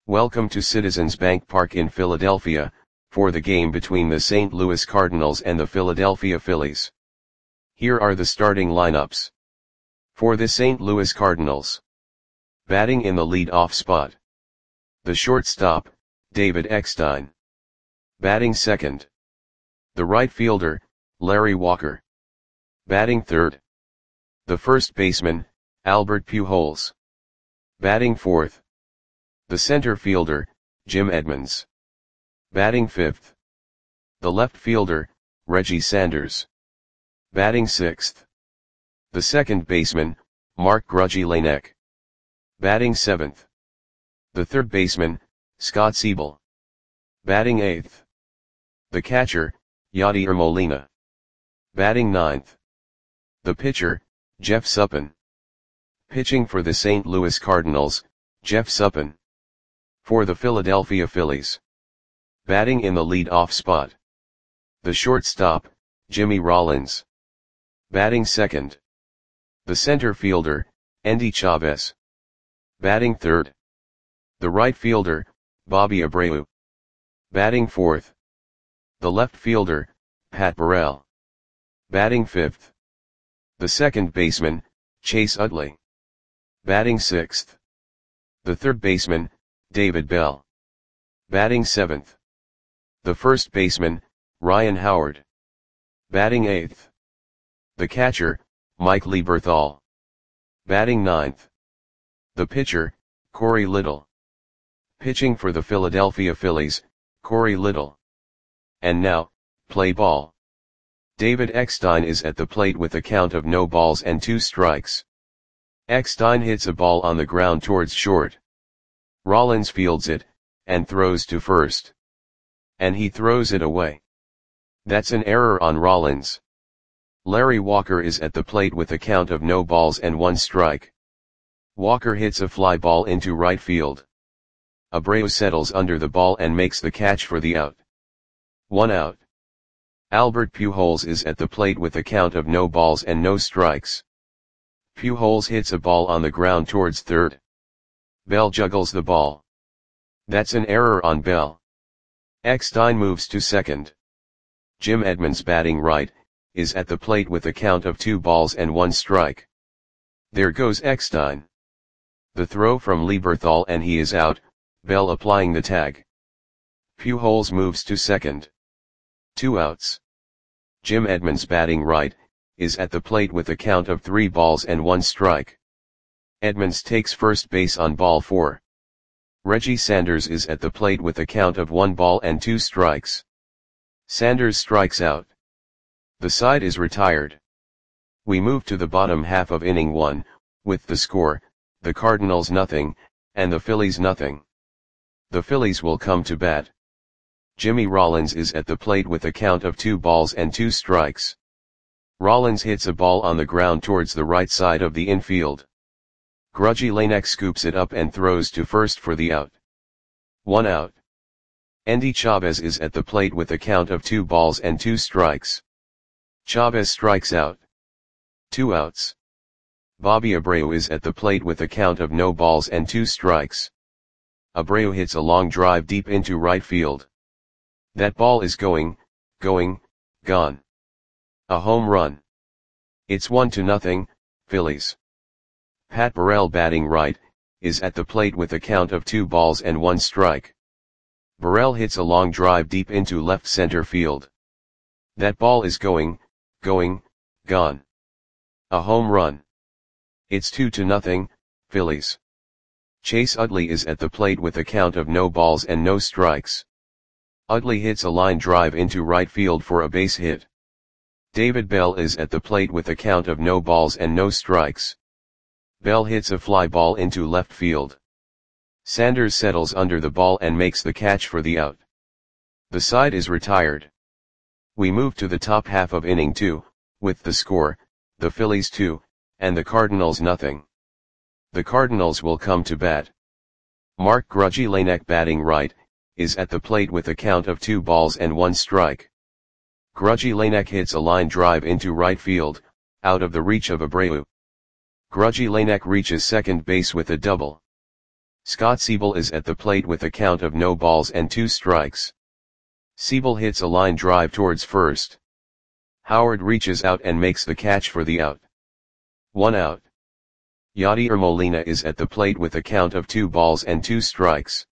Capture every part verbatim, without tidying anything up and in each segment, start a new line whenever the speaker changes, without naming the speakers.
Welcome to Citizens Bank Park in Philadelphia, for the game between the Saint Louis Cardinals and the Philadelphia Phillies. Here are the starting lineups. For the Saint Louis Cardinals. Batting in the lead-off spot. The shortstop, David Eckstein. Batting second. The right fielder, Larry Walker. Batting third. The first baseman, Albert Pujols. Batting fourth. The center fielder, Jim Edmonds. Batting fifth. The left fielder, Reggie Sanders. Batting sixth. The second baseman, Mark Grudzielanek. Batting seventh. The third baseman, Scott Siebel. Batting eighth. The catcher, Yadier Molina. Batting ninth. The pitcher, Jeff Suppan. Pitching for the Saint Louis Cardinals, Jeff Suppan. For the Philadelphia Phillies. Batting in the lead-off spot. The shortstop, Jimmy Rollins. Batting second. The center fielder, Endy Chavez. Batting third. The right fielder, Bobby Abreu. Batting fourth. The left fielder, Pat Burrell. Batting fifth. The second baseman, Chase Utley. Batting sixth. The third baseman, David Bell. Batting seventh. The first baseman, Ryan Howard. Batting eighth. The catcher, Mike Lieberthal. Batting ninth. The pitcher, Corey Little. Pitching for the Philadelphia Phillies, Corey Little. And now, play ball. David Eckstein is at the plate with a count of no balls and two strikes. Eckstein hits a ball on the ground towards short. Rollins fields it, and throws to first. And he throws it away. That's an error on Rollins. Larry Walker is at the plate with a count of no balls and one strike. Walker hits a fly ball into right field. Abreu settles under the ball and makes the catch for the out. One out. Albert Pujols is at the plate with a count of no balls and no strikes. Pujols hits a ball on the ground towards third. Bell juggles the ball. That's an error on Bell. Eckstein moves to second. Jim Edmonds, batting right, is at the plate with a count of two balls and one strike. There goes Eckstein. The throw from Lieberthal and he is out, Bell applying the tag. Pujols moves to second. Two outs. Jim Edmonds, batting right, is at the plate with a count of three balls and one strike. Edmonds takes first base on ball four. Reggie Sanders is at the plate with a count of one ball and two strikes. Sanders strikes out. The side is retired. We move to the bottom half of inning one, with the score, the Cardinals nothing, and the Phillies nothing. The Phillies will come to bat. Jimmy Rollins is at the plate with a count of two balls and two strikes. Rollins hits a ball on the ground towards the right side of the infield. Grudzielanek scoops it up and throws to first for the out. One out. Endy Chavez is at the plate with a count of two balls and two strikes. Chavez strikes out. Two outs. Bobby Abreu is at the plate with a count of no balls and two strikes. Abreu hits a long drive deep into right field. That ball is going, going, gone. A home run. It's one to nothing, Phillies. Pat Burrell, batting right, is at the plate with a count of two balls and one strike. Burrell hits a long drive deep into left center field. That ball is going, going, gone. A home run. It's two to nothing, Phillies. Chase Utley is at the plate with a count of no balls and no strikes. Utley hits a line drive into right field for a base hit. David Bell is at the plate with a count of no balls and no strikes. Bell hits a fly ball into left field. Sanders settles under the ball and makes the catch for the out. The side is retired. We move to the top half of inning two, with the score, the Phillies two, and the Cardinals nothing. The Cardinals will come to bat. Mark Grudzielanek, batting right, is at the plate with a count of two balls and one strike. Grudzielanek hits a line drive into right field, out of the reach of Abreu. Grudzielanek reaches second base with a double. Scott Siebel is at the plate with a count of no balls and two strikes. Siebel hits a line drive towards first. Howard reaches out and makes the catch for the out. One out. Yadier Molina is at the plate with a count of two balls and two strikes.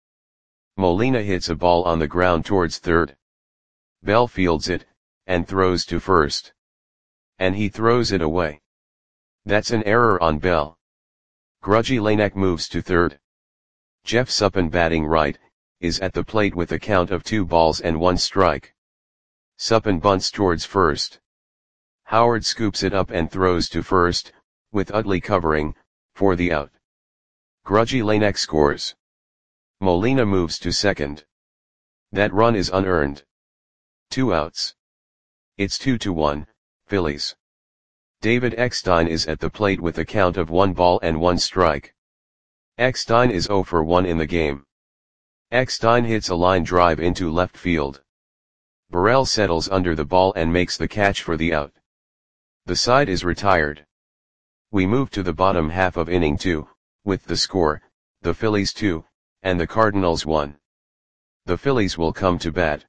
Molina hits a ball on the ground towards third. Bell fields it, and throws to first. And he throws it away. That's an error on Bell. Grudgy Lanek moves to third. Jeff Suppan, batting right, is at the plate with a count of two balls and one strike. Suppan bunts towards first. Howard scoops it up and throws to first, with Utley covering, for the out. Grudgy Lanek scores. Molina moves to second. That run is unearned. Two outs. It's two to one, Phillies. David Eckstein is at the plate with a count of one ball and one strike. Eckstein is oh for one in the game. Eckstein hits a line drive into left field. Burrell settles under the ball and makes the catch for the out. The side is retired. We move to the bottom half of inning two, with the score, the Phillies two, and the Cardinals one. The Phillies will come to bat.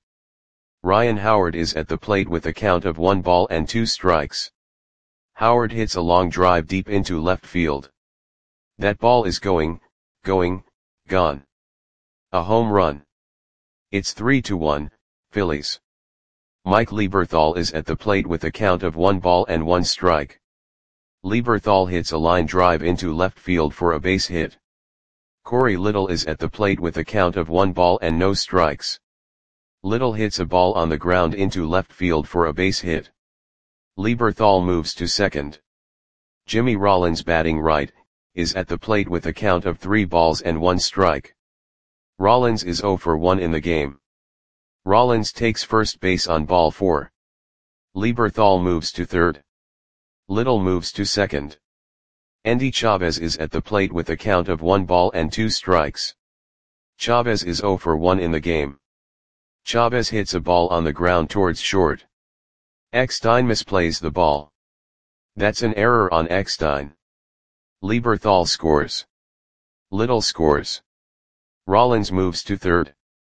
Ryan Howard is at the plate with a count of one ball and two strikes. Howard hits a long drive deep into left field. That ball is going, going, gone. A home run. It's three to one, Phillies. Mike Lieberthal is at the plate with a count of one ball and one strike. Lieberthal hits a line drive into left field for a base hit. Corey Little is at the plate with a count of one ball and no strikes. Little hits a ball on the ground into left field for a base hit. Lieberthal moves to second. Jimmy Rollins, batting right, is at the plate with a count of three balls and one strike. Rollins is oh for one in the game. Rollins takes first base on ball four. Lieberthal moves to third. Little moves to second. Endy Chavez is at the plate with a count of one ball and two strikes. Chavez is oh for one in the game. Chavez hits a ball on the ground towards short. Eckstein misplays the ball. That's an error on Eckstein. Lieberthal scores. Little scores. Rollins moves to third.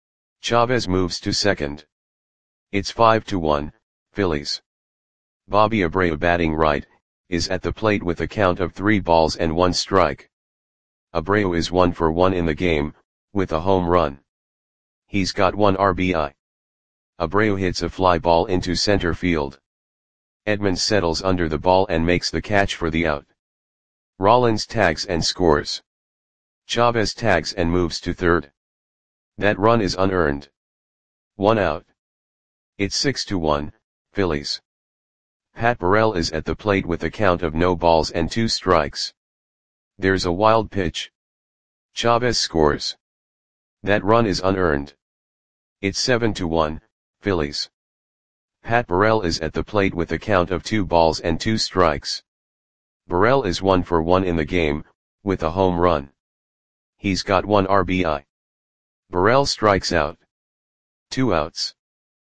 Chavez moves to second. It's five to one, Phillies. Bobby Abreu, batting right, is at the plate with a count of three balls and one strike. Abreu is one for one in the game, with a home run. He's got one R B I. Abreu hits a fly ball into center field. Edmonds settles under the ball and makes the catch for the out. Rollins tags and scores. Chavez tags and moves to third. That run is unearned. One out. It's six to one, Phillies. Pat Burrell is at the plate with a count of no balls and two strikes. There's a wild pitch. Chavez scores. That run is unearned. It's seven to one, Phillies. Pat Burrell is at the plate with a count of two balls and two strikes. Burrell is one for one in the game, with a home run. He's got one R B I. Burrell strikes out. Two outs.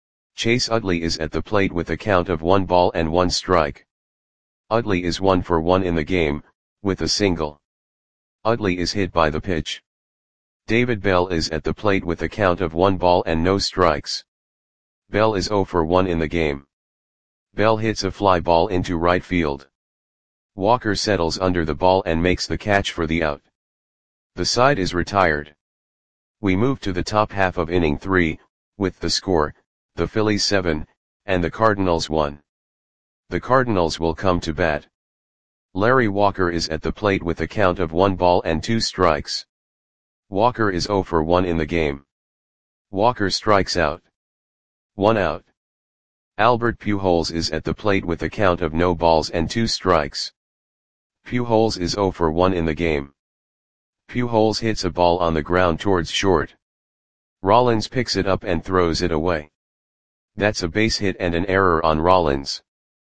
Chase Utley is at the plate with a count of one ball and one strike. Utley is one for one in the game, with a single. Utley is hit by the pitch. David Bell is at the plate with a count of one ball and no strikes. Bell is oh for one in the game. Bell hits a fly ball into right field. Walker settles under the ball and makes the catch for the out. The side is retired. We move to the top half of inning three, with the score, the Phillies seven, and the Cardinals one. The Cardinals will come to bat. Larry Walker is at the plate with a count of one ball and two strikes. Walker is oh for one in the game. Walker strikes out. One out. Albert Pujols is at the plate with a count of no balls and two strikes. Pujols is oh for one in the game. Pujols hits a ball on the ground towards short. Rollins picks it up and throws it away. That's a base hit and an error on Rollins.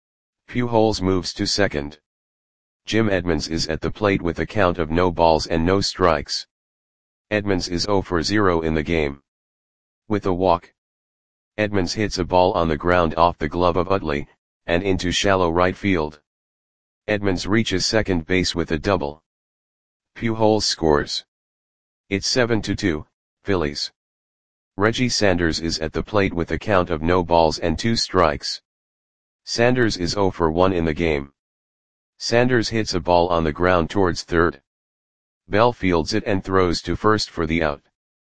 Pujols moves to second. Jim Edmonds is at the plate with a count of no balls and no strikes. Edmonds is oh for zero in the game. With a walk. Edmonds hits a ball on the ground off the glove of Utley, and into shallow right field. Edmonds reaches second base with a double. Pujols scores. It's seven to two, Phillies. Reggie Sanders is at the plate with a count of no balls and two strikes. Sanders is zero for one in the game. Sanders hits a ball on the ground towards third. Bell fields it and throws to first for the out.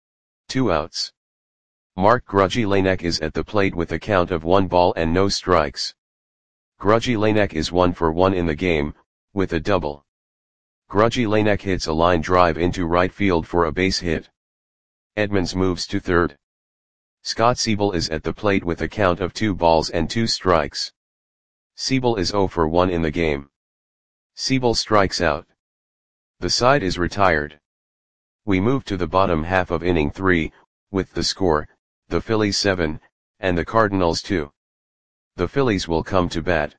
Two outs. Mark Grudzielanek is at the plate with a count of one ball and no strikes. Grudzielanek is one for one in the game, with a double. Grudzielanek hits a line drive into right field for a base hit. Edmonds moves to third. Scott Siebel is at the plate with a count of two balls and two strikes. Siebel is zero for one in the game. Siebel strikes out. The side is retired. We move to the bottom half of inning three, with the score, the Phillies seven, and the Cardinals two. The Phillies will come to bat.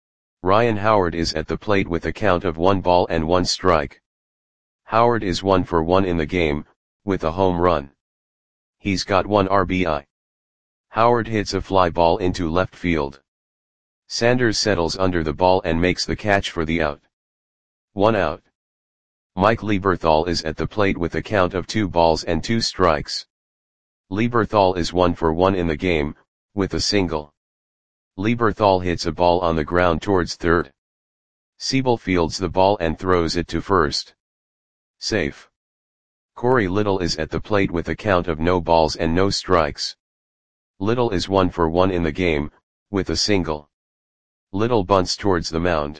Ryan Howard is at the plate with a count of one ball and one strike. Howard is one for one in the game, with a home run. He's got one R B I. Howard hits a fly ball into left field. Sanders settles under the ball and makes the catch for the out. One out. Mike Lieberthal is at the plate with a count of two balls and two strikes. Lieberthal is one for one in the game, with a single. Lieberthal hits a ball on the ground towards third. Siebel fields the ball and throws it to first. Safe. Corey Little is at the plate with a count of no balls and no strikes. Little is one for one in the game, with a single. Little bunts towards the mound.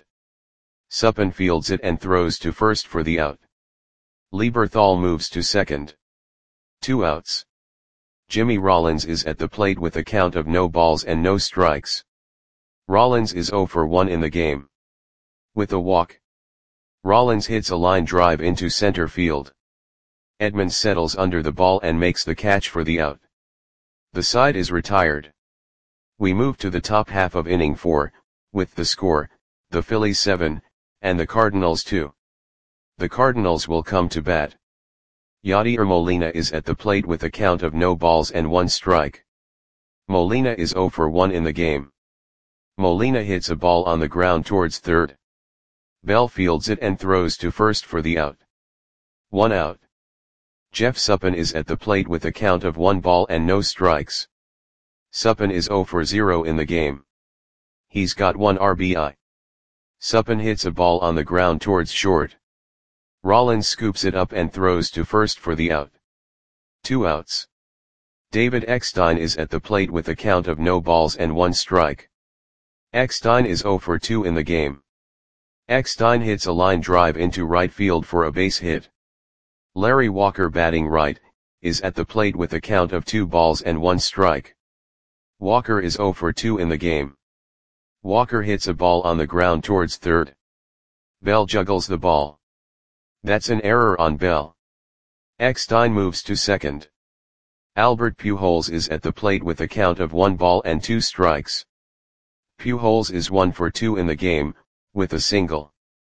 Suppan fields it and throws to first for the out. Lieberthal moves to second. Two outs. Jimmy Rollins is at the plate with a count of no balls and no strikes. Rollins is zero for one in the game. With a walk. Rollins hits a line drive into center field. Edmonds settles under the ball and makes the catch for the out. The side is retired. We move to the top half of inning four, with the score, the Phillies seven, and the Cardinals two. The Cardinals will come to bat. Yadier Molina is at the plate with a count of no balls and one strike. Molina is zero for one in the game. Molina hits a ball on the ground towards third. Bell fields it and throws to first for the out. One out. Jeff Suppan is at the plate with a count of one ball and no strikes. Suppan is zero for zero in the game. He's got one R B I. Suppan hits a ball on the ground towards short. Rollins scoops it up and throws to first for the out. Two outs. David Eckstein is at the plate with a count of no balls and one strike. Eckstein is zero for two in the game. Eckstein hits a line drive into right field for a base hit. Larry Walker, batting right, is at the plate with a count of two balls and one strike. Walker is zero for two in the game. Walker hits a ball on the ground towards third. Bell juggles the ball. That's an error on Bell. Eckstein moves to second. Albert Pujols is at the plate with a count of one ball and two strikes. Pujols is one for two in the game, with a single.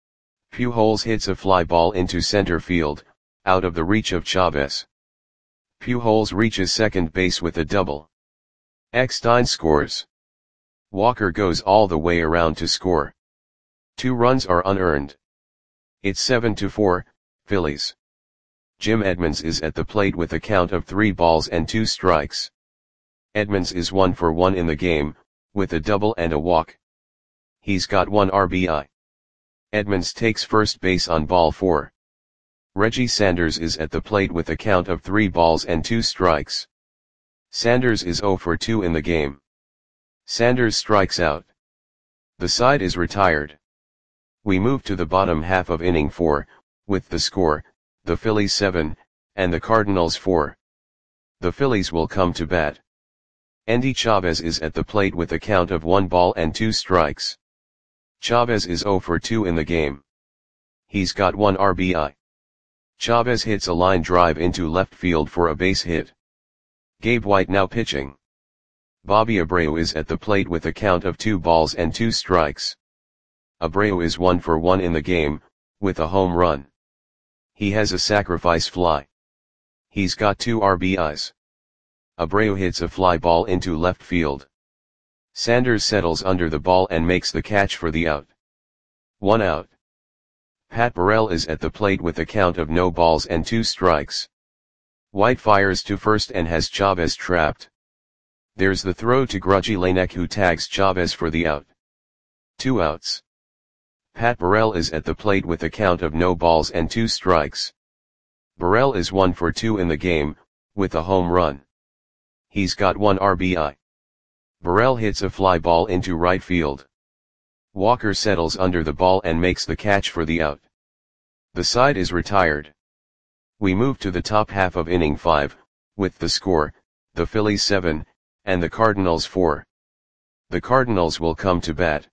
Pujols hits a fly ball into center field, out of the reach of Chavez. Pujols reaches second base with a double. Eckstein scores. Walker goes all the way around to score. Two runs are unearned. It's seven to four, Phillies. Jim Edmonds is at the plate with a count of three balls and two strikes. Edmonds is one for one in the game, with a double and a walk. He's got one R B I. Edmonds takes first base on ball four. Reggie Sanders is at the plate with a count of three balls and two strikes. Sanders is zero for two in the game. Sanders strikes out. The side is retired. We move to the bottom half of inning four, with the score, the Phillies seven, and the Cardinals four. The Phillies will come to bat. Endy Chavez is at the plate with a count of one ball and two strikes. Chavez is zero for two in the game. He's got one R B I. Chavez hits a line drive into left field for a base hit. Gabe White now pitching. Bobby Abreu is at the plate with a count of two balls and two strikes. Abreu is one for one in the game, with a home run. He has a sacrifice fly. He's got two R B Is. Abreu hits a fly ball into left field. Sanders settles under the ball and makes the catch for the out. One out. Pat Burrell is at the plate with a count of no balls and two strikes. White fires to first and has Chavez trapped. There's the throw to Grujillanek, who tags Chavez for the out. Two outs. Pat Burrell is at the plate with a count of no balls and two strikes. Burrell is one for two in the game, with a home run. He's got one R B I. Burrell hits a fly ball into right field. Walker settles under the ball and makes the catch for the out. The side is retired. We move to the top half of inning five, with the score, the Phillies seven, and the Cardinals four. The Cardinals will come to bat.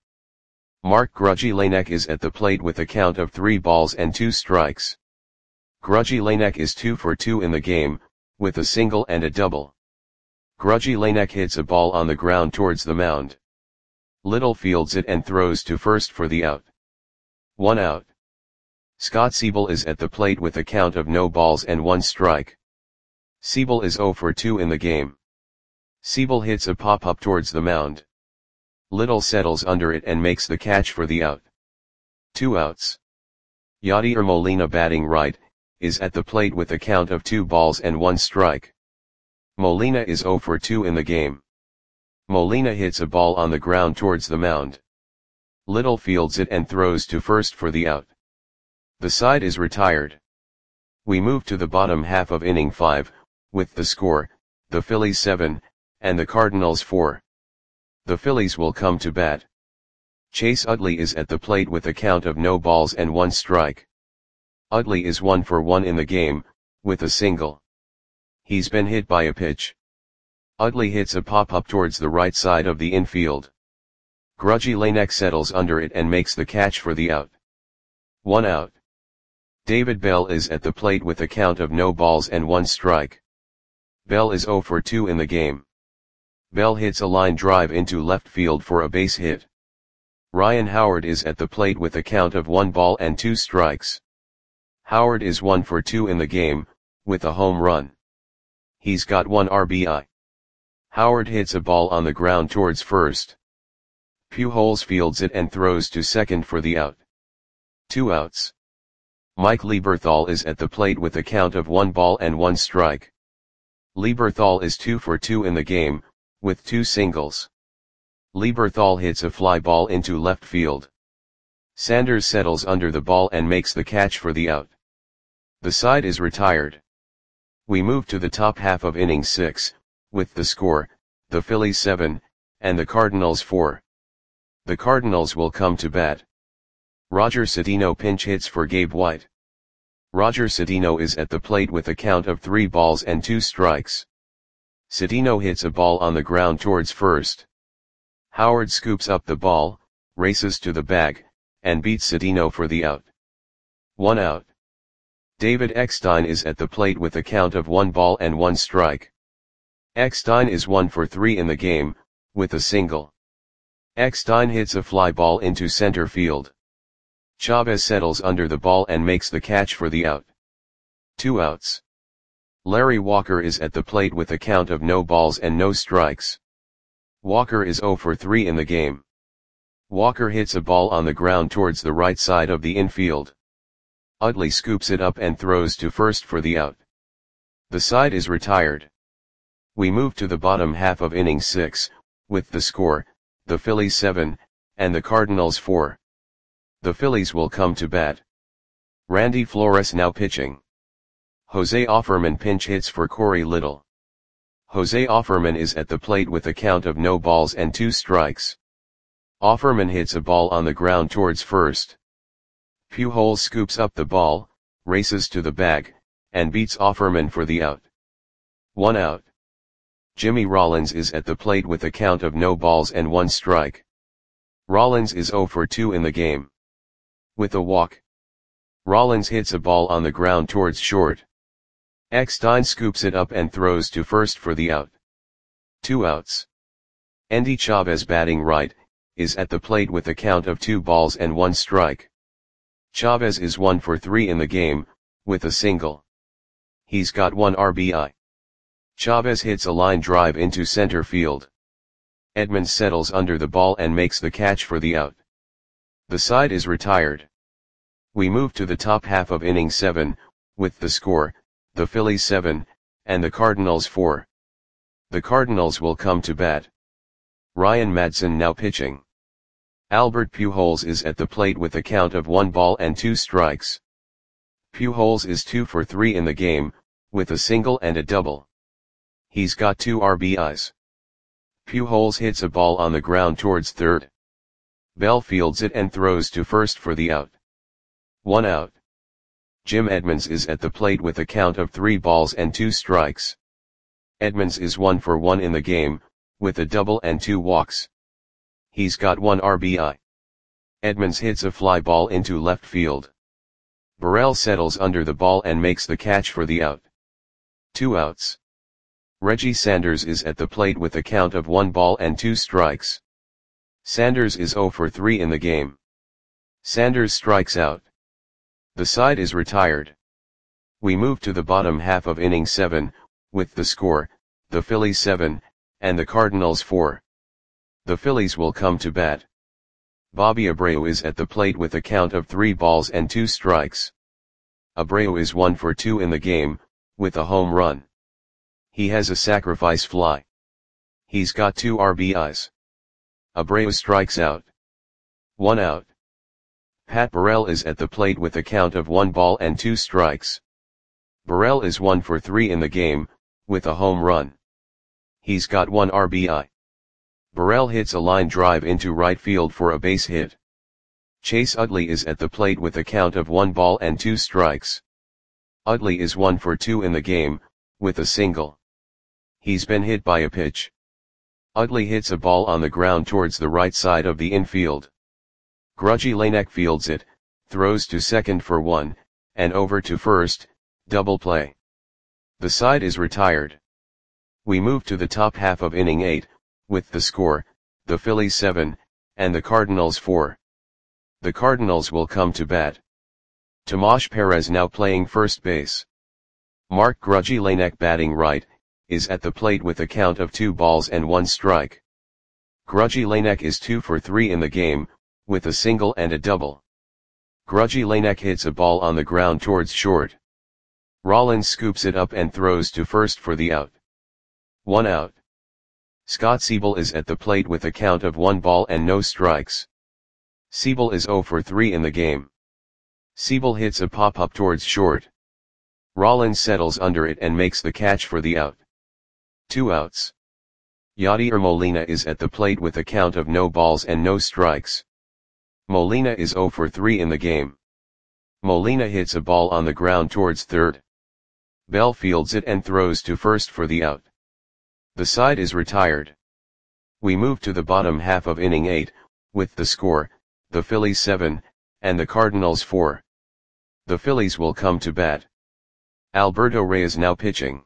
Mark Grujillanek is at the plate with a count of three balls and two strikes. Grujillanek is two for two in the game, with a single and a double. Grujillanek hits a ball on the ground towards the mound. Little fields it and throws to first for the out. One out. Scott Siebel is at the plate with a count of no balls and one strike. Siebel is zero for two in the game. Siebel hits a pop-up towards the mound. Little settles under it and makes the catch for the out. Two outs. Yadier Molina, batting right, is at the plate with a count of two balls and one strike. Molina is zero for two in the game. Molina hits a ball on the ground towards the mound. Little fields it and throws to first for the out. The side is retired. We move to the bottom half of inning five, with the score, the Phillies seven, and the Cardinals four. The Phillies will come to bat. Chase Utley is at the plate with a count of no balls and one strike. Utley is one for one in the game, with a single. He's been hit by a pitch. Utley hits a pop-up towards the right side of the infield. Grujillanek settles under it and makes the catch for the out. One out. David Bell is at the plate with a count of no balls and one strike. Bell is zero for two in the game. Bell hits a line drive into left field for a base hit. Ryan Howard is at the plate with a count of one ball and two strikes. Howard is one for two in the game, with a home run. He's got one R B I. Howard hits a ball on the ground towards first. Pujols fields it and throws to second for the out. Two outs. Mike Lieberthal is at the plate with a count of one ball and one strike. Lieberthal is two for two in the game, with two singles. Lieberthal hits a fly ball into left field. Sanders settles under the ball and makes the catch for the out. The side is retired. We move to the top half of inning six, with the score, the Phillies seven, and the Cardinals four. The Cardinals will come to bat. Roger Cedeno pinch hits for Gabe White. Roger Cedeno is at the plate with a count of three balls and two strikes. Cedeno hits a ball on the ground towards first. Howard scoops up the ball, races to the bag, and beats Cedeno for the out. One out. David Eckstein is at the plate with a count of one ball and one strike. Eckstein is one for three in the game, with a single. Eckstein hits a fly ball into center field. Chavez settles under the ball and makes the catch for the out. Two outs. Larry Walker is at the plate with a count of no balls and no strikes. Walker is zero for three in the game. Walker hits a ball on the ground towards the right side of the infield. Utley scoops it up and throws to first for the out. The side is retired. We move to the bottom half of inning six, with the score, the Phillies seven, and the Cardinals four. The Phillies will come to bat. Randy Flores now pitching. Jose Offerman pinch hits for Corey Little. Jose Offerman is at the plate with a count of no balls and two strikes. Offerman hits a ball on the ground towards first. Pujols scoops up the ball, races to the bag, and beats Offerman for the out. One out. Jimmy Rollins is at the plate with a count of no balls and one strike. Rollins is zero for two in the game. With a walk. Rollins hits a ball on the ground towards short. Eckstein scoops it up and throws to first for the out. Two outs. Endy Chavez, batting right, is at the plate with a count of two balls and one strike. Chavez is one for three in the game, with a single. He's got one R B I. Chavez hits a line drive into center field. Edmonds settles under the ball and makes the catch for the out. The side is retired. We move to the top half of inning seven, with the score, the Phillies seven, and the Cardinals four. The Cardinals will come to bat. Ryan Madson now pitching. Albert Pujols is at the plate with a count of one ball and two strikes. Pujols is two for three in the game, with a single and a double. He's got two R B Is. Pujols hits a ball on the ground towards third. Bell fields it and throws to first for the out. One out. Jim Edmonds is at the plate with a count of three balls and two strikes. Edmonds is one for one in the game, with a double and two walks. He's got one R B I. Edmonds hits a fly ball into left field. Burrell settles under the ball and makes the catch for the out. Two outs. Reggie Sanders is at the plate with a count of one ball and two strikes. Sanders is zero for three in the game. Sanders strikes out. The side is retired. We move to the bottom half of inning seven, with the score, the Phillies seven, and the Cardinals four. The Phillies will come to bat. Bobby Abreu is at the plate with a count of three balls and two strikes. Abreu is one for two in the game, with a home run. He has a sacrifice fly. He's got two R B Is. Abreu strikes out. One out. Pat Burrell is at the plate with a count of one ball and two strikes. Burrell is one for three in the game, with a home run. He's got one R B I. Burrell hits a line drive into right field for a base hit. Chase Utley is at the plate with a count of one ball and two strikes. Utley is one for two in the game, with a single. He's been hit by a pitch. Utley hits a ball on the ground towards the right side of the infield. Grudgy Lanek fields it, throws to second for one, and over to first, double play. The side is retired. We move to the top half of inning eight, with the score, the Phillies seven, and the Cardinals four. The Cardinals will come to bat. Tomas Perez now playing first base. Mark Grudgy Lanek batting right, is at the plate with a count of two balls and one strike. Grudgy Lanek is two for three in the game, with a single and a double. Grudgy Lanek hits a ball on the ground towards short. Rollins scoops it up and throws to first for the out. One out. Scott Siebel is at the plate with a count of one ball and no strikes. Siebel is zero for three in the game. Siebel hits a pop-up towards short. Rollins settles under it and makes the catch for the out. Two outs. Yadier Molina is at the plate with a count of no balls and no strikes. Molina is zero for three in the game. Molina hits a ball on the ground towards third. Bell fields it and throws to first for the out. The side is retired. We move to the bottom half of inning eight, with the score, the Phillies seven, and the Cardinals four. The Phillies will come to bat. Alberto Reyes now pitching.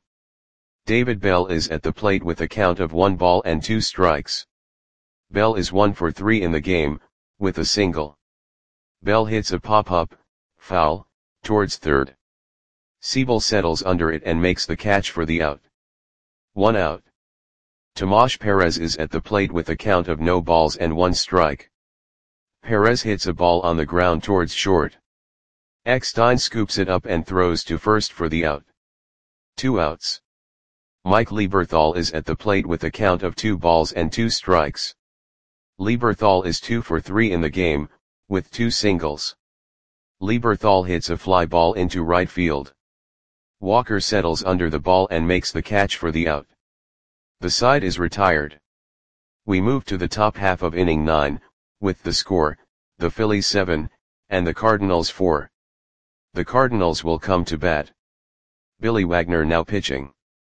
David Bell is at the plate with a count of one ball and two strikes. Bell is one for three in the game, with a single. Bell hits a pop-up, foul, towards third. Siebel settles under it and makes the catch for the out. One out. Tomas Perez is at the plate with a count of no balls and one strike. Perez hits a ball on the ground towards short. Eckstein scoops it up and throws to first for the out. Two outs. Mike Lieberthal is at the plate with a count of two balls and two strikes. Lieberthal is two for three in the game, with two singles. Lieberthal hits a fly ball into right field. Walker settles under the ball and makes the catch for the out. The side is retired. We move to the top half of inning nine, with the score, the Phillies seven, and the Cardinals four. The Cardinals will come to bat. Billy Wagner now pitching.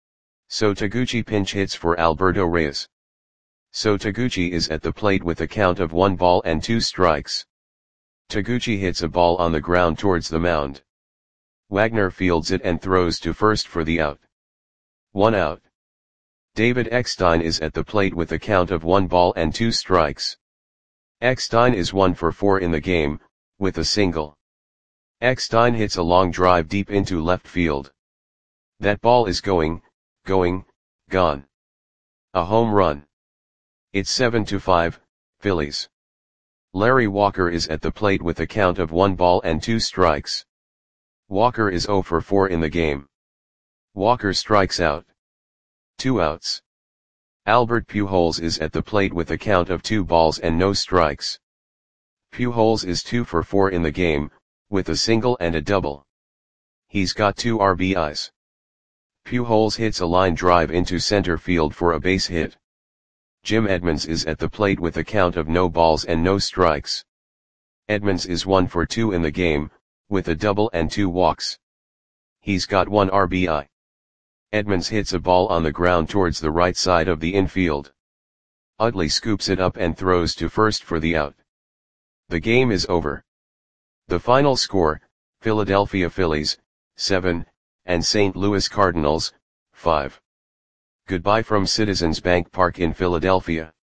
So Taguchi pinch hits for Alberto Reyes. So Taguchi is at the plate with a count of one ball and two strikes. Taguchi hits a ball on the ground towards the mound. Wagner fields it and throws to first for the out. One out. David Eckstein is at the plate with a count of one ball and two strikes. Eckstein is one for four in the game, with a single. Eckstein hits a long drive deep into left field. That ball is going, going, gone. A home run. It's seven to five, Phillies. Larry Walker is at the plate with a count of one ball and two strikes. Walker is zero for four in the game. Walker strikes out. Two outs. Albert Pujols is at the plate with a count of two balls and no strikes. Pujols is two for four in the game, with a single and a double. He's got two R B Is. Pujols hits a line drive into center field for a base hit. Jim Edmonds is at the plate with a count of no balls and no strikes. Edmonds is one for two in the game, with a double and two walks. He's got one R B I. Edmonds hits a ball on the ground towards the right side of the infield. Utley scoops it up and throws to first for the out. The game is over. The final score, Philadelphia Phillies, seven, and Saint Louis Cardinals, five. Goodbye from Citizens Bank Park in Philadelphia.